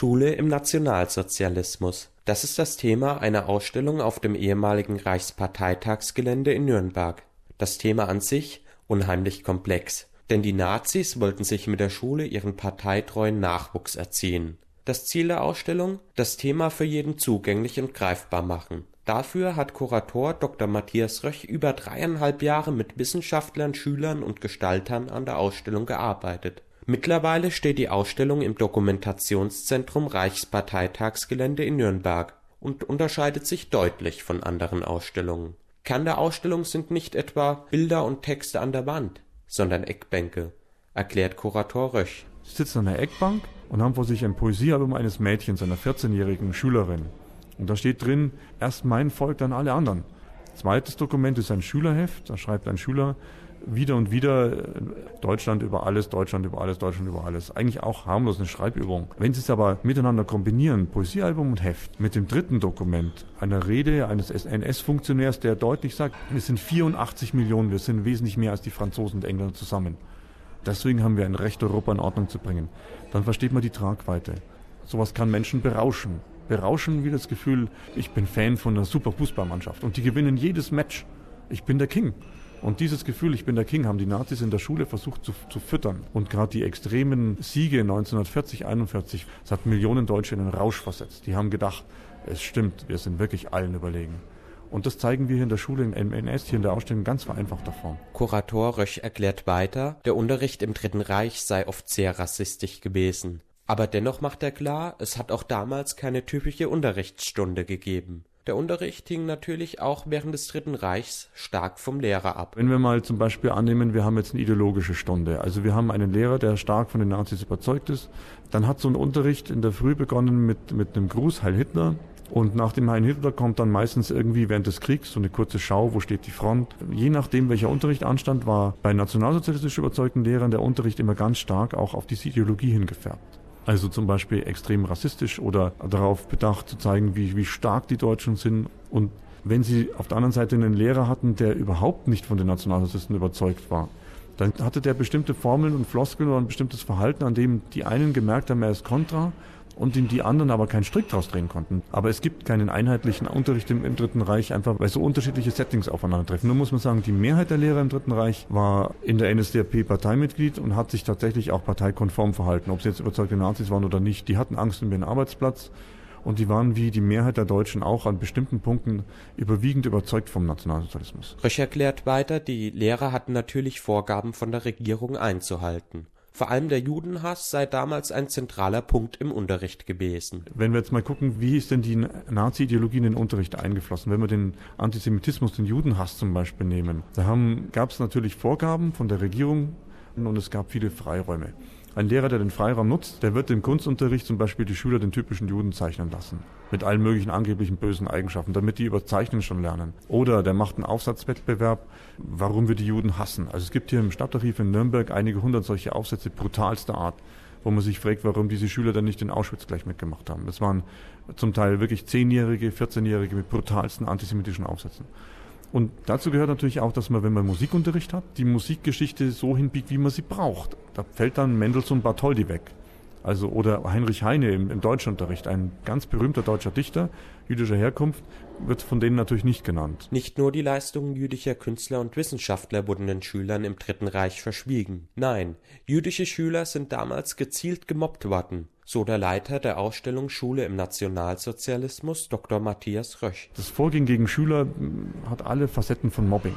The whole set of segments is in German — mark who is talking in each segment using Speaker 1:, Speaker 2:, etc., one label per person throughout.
Speaker 1: Schule im Nationalsozialismus. Das ist das Thema einer Ausstellung auf dem ehemaligen Reichsparteitagsgelände in Nürnberg. Das Thema an sich unheimlich komplex, denn die Nazis wollten sich mit der Schule ihren parteitreuen Nachwuchs erziehen. Das Ziel der Ausstellung: das Thema für jeden zugänglich und greifbar machen. Dafür hat Kurator Dr. Matthias Röch über 3,5 Jahre mit Wissenschaftlern, Schülern und Gestaltern an der Ausstellung gearbeitet. Mittlerweile steht die Ausstellung im Dokumentationszentrum Reichsparteitagsgelände in Nürnberg und unterscheidet sich deutlich von anderen Ausstellungen. Kern der Ausstellung sind nicht etwa Bilder und Texte an der Wand, sondern Eckbänke, erklärt Kurator Röch.
Speaker 2: Sie sitzen an der Eckbank und haben vor sich ein Poesiealbum eines Mädchens, einer 14-jährigen Schülerin. Und da steht drin: Erst mein Volk, dann alle anderen. Zweites Dokument ist ein Schülerheft. Da schreibt ein Schüler wieder und wieder: Deutschland über alles, Deutschland über alles, Deutschland über alles. Eigentlich auch harmlos eine Schreibübung. Wenn Sie es aber miteinander kombinieren, Poesiealbum und Heft, mit dem dritten Dokument, einer Rede eines NS-Funktionärs, der deutlich sagt, wir sind 84 Millionen, wir sind wesentlich mehr als die Franzosen und Engländer zusammen. Deswegen haben wir ein Recht, Europa in Ordnung zu bringen. Dann versteht man die Tragweite. Sowas kann Menschen berauschen. Berauschen wie das Gefühl, ich bin Fan von einer super Fußballmannschaft und die gewinnen jedes Match. Ich bin der King. Und dieses Gefühl, ich bin der King, haben die Nazis in der Schule versucht zu füttern. Und gerade die extremen Siege 1940, 41, das hat Millionen Deutsche in einen Rausch versetzt. Die haben gedacht, es stimmt, wir sind wirklich allen überlegen. Und das zeigen wir hier in der Schule, im NS, hier in der Ausstellung, in ganz vereinfachter Form.
Speaker 1: Kurator Röch erklärt weiter, der Unterricht im Dritten Reich sei oft sehr rassistisch gewesen. Aber dennoch macht er klar, es hat auch damals keine typische Unterrichtsstunde gegeben. Der Unterricht hing natürlich auch während des Dritten Reichs stark vom Lehrer ab.
Speaker 2: Wenn wir mal zum Beispiel annehmen, wir haben jetzt eine ideologische Stunde. Also wir haben einen Lehrer, der stark von den Nazis überzeugt ist. Dann hat so ein Unterricht in der Früh begonnen mit einem Gruß, Heil Hitler. Und nach dem Heil Hitler kommt dann meistens irgendwie während des Kriegs so eine kurze Schau, wo steht die Front. Je nachdem, welcher Unterricht anstand, war bei nationalsozialistisch überzeugten Lehrern der Unterricht immer ganz stark auch auf diese Ideologie hingefärbt. Also zum Beispiel extrem rassistisch oder darauf bedacht zu zeigen, wie stark die Deutschen sind. Und wenn sie auf der anderen Seite einen Lehrer hatten, der überhaupt nicht von den Nationalsozialisten überzeugt war, dann hatte der bestimmte Formeln und Floskeln oder ein bestimmtes Verhalten, an dem die einen gemerkt haben, er ist kontra, und die anderen aber keinen Strick draus drehen konnten. Aber es gibt keinen einheitlichen Unterricht im Dritten Reich, einfach weil so unterschiedliche Settings aufeinandertreffen. Nun muss man sagen, die Mehrheit der Lehrer im Dritten Reich war in der NSDAP Parteimitglied und hat sich tatsächlich auch parteikonform verhalten, ob sie jetzt überzeugte Nazis waren oder nicht. Die hatten Angst um ihren Arbeitsplatz und die waren wie die Mehrheit der Deutschen auch an bestimmten Punkten überwiegend überzeugt vom Nationalsozialismus.
Speaker 1: Röch erklärt weiter, die Lehrer hatten natürlich Vorgaben von der Regierung einzuhalten. Vor allem der Judenhass sei damals ein zentraler Punkt im Unterricht gewesen.
Speaker 2: Wenn wir jetzt mal gucken, wie ist denn die Nazi-Ideologie in den Unterricht eingeflossen? Wenn wir den Antisemitismus, den Judenhass zum Beispiel nehmen, da gab es natürlich Vorgaben von der Regierung und es gab viele Freiräume. Ein Lehrer, der den Freiraum nutzt, der wird im Kunstunterricht zum Beispiel die Schüler den typischen Juden zeichnen lassen. Mit allen möglichen angeblichen bösen Eigenschaften, damit die über Zeichnen schon lernen. Oder der macht einen Aufsatzwettbewerb, warum wir die Juden hassen. Also es gibt hier im Stadtarchiv in Nürnberg einige hundert solche Aufsätze brutalster Art, wo man sich fragt, warum diese Schüler dann nicht in Auschwitz gleich mitgemacht haben. Das waren zum Teil wirklich 10-Jährige, 14-Jährige mit brutalsten antisemitischen Aufsätzen. Und dazu gehört natürlich auch, dass man, wenn man Musikunterricht hat, die Musikgeschichte so hinbiegt, wie man sie braucht. Da fällt dann Mendelssohn Bartholdy weg. Also, oder Heinrich Heine im Deutschunterricht, ein ganz berühmter deutscher Dichter jüdischer Herkunft, wird von denen natürlich nicht genannt.
Speaker 1: Nicht nur die Leistungen jüdischer Künstler und Wissenschaftler wurden den Schülern im Dritten Reich verschwiegen. Nein, jüdische Schüler sind damals gezielt gemobbt worden, so der Leiter der Ausstellung Schule im Nationalsozialismus, Dr. Matthias Röch.
Speaker 2: Das Vorgehen gegen Schüler hat alle Facetten von Mobbing.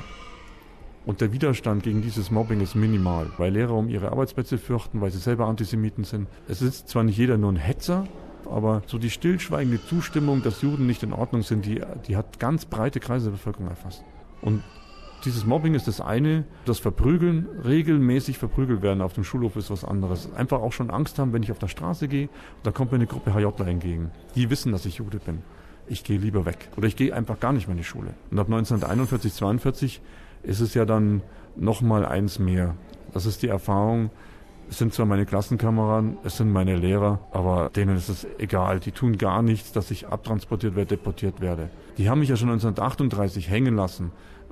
Speaker 2: Und der Widerstand gegen dieses Mobbing ist minimal, weil Lehrer um ihre Arbeitsplätze fürchten, weil sie selber Antisemiten sind. Es ist zwar nicht jeder nur ein Hetzer, aber so die stillschweigende Zustimmung, dass Juden nicht in Ordnung sind, die hat ganz breite Kreise der Bevölkerung erfasst. Und dieses Mobbing ist das eine, das Verprügeln, regelmäßig verprügelt werden auf dem Schulhof ist was anderes. Einfach auch schon Angst haben, wenn ich auf der Straße gehe, da kommt mir eine Gruppe HJler entgegen. Die wissen, dass ich Jude bin. Ich gehe lieber weg. Oder ich gehe einfach gar nicht mehr in die Schule. Und ab 1941, 42 ist es ja dann nochmal eins mehr. Das ist die Erfahrung, es sind zwar meine Klassenkameraden, es sind meine Lehrer, aber denen ist es egal. Die tun gar nichts, dass ich abtransportiert werde, deportiert werde. Die haben mich ja schon 1938 hängen lassen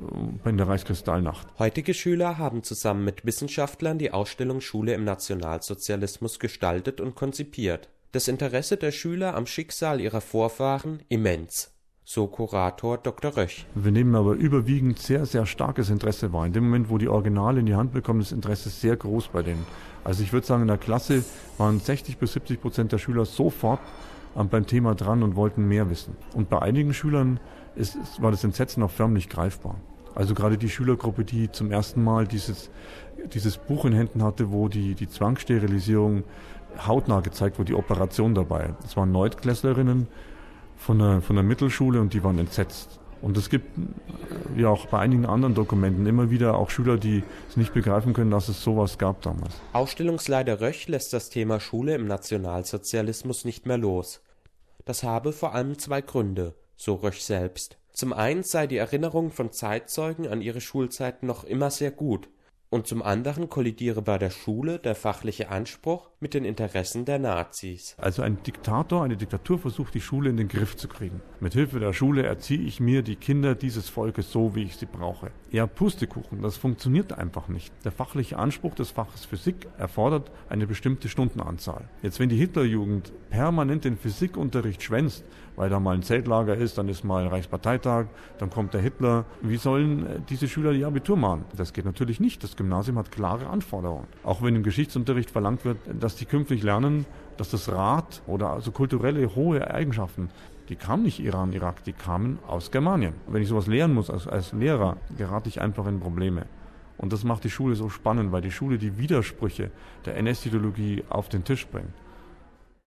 Speaker 2: in der Reichskristallnacht.
Speaker 1: Heutige Schüler haben zusammen mit Wissenschaftlern die Ausstellung Schule im Nationalsozialismus gestaltet und konzipiert. Das Interesse der Schüler am Schicksal ihrer Vorfahren immens, so Kurator Dr. Röch.
Speaker 2: Wir nehmen aber überwiegend sehr, sehr starkes Interesse wahr. In dem Moment, wo die Originale in die Hand bekommen, ist das Interesse sehr groß bei denen. Also ich würde sagen, in der Klasse waren 60-70% der Schüler sofort beim Thema dran und wollten mehr wissen. Und bei einigen Schülern war das Entsetzen auch förmlich greifbar. Also gerade die Schülergruppe, die zum ersten Mal dieses Buch in Händen hatte, wo die Zwangssterilisierung hautnah gezeigt wurde, die Operation dabei. Das waren Neuntklässlerinnen von der Mittelschule und die waren entsetzt. Und es gibt ja auch bei einigen anderen Dokumenten immer wieder auch Schüler, die es nicht begreifen können, dass es sowas gab damals.
Speaker 1: Ausstellungsleiter Röch lässt das Thema Schule im Nationalsozialismus nicht mehr los. Das habe vor allem zwei Gründe, so Röch selbst. Zum einen sei die Erinnerung von Zeitzeugen an ihre Schulzeit noch immer sehr gut. Und zum anderen kollidiere bei der Schule der fachliche Anspruch mit den Interessen der Nazis.
Speaker 2: Also ein Diktator, eine Diktatur versucht, die Schule in den Griff zu kriegen. Mit Hilfe der Schule erziehe ich mir die Kinder dieses Volkes so, wie ich sie brauche. Ja, Pustekuchen, das funktioniert einfach nicht. Der fachliche Anspruch des Faches Physik erfordert eine bestimmte Stundenanzahl. Jetzt, wenn die Hitlerjugend permanent den Physikunterricht schwänzt, weil da mal ein Zeltlager ist, dann ist mal ein Reichsparteitag, dann kommt der Hitler. Wie sollen diese Schüler ihr Abitur machen? Das geht natürlich nicht. Das Gymnasium hat klare Anforderungen. Auch wenn im Geschichtsunterricht verlangt wird, dass die künftig lernen, dass das Rad oder also kulturelle hohe Eigenschaften, die kamen nicht Iran, Irak, die kamen aus Germanien. Wenn ich sowas lehren muss als Lehrer, gerate ich einfach in Probleme. Und das macht die Schule so spannend, weil die Schule die Widersprüche der NS-Ideologie auf den Tisch bringt.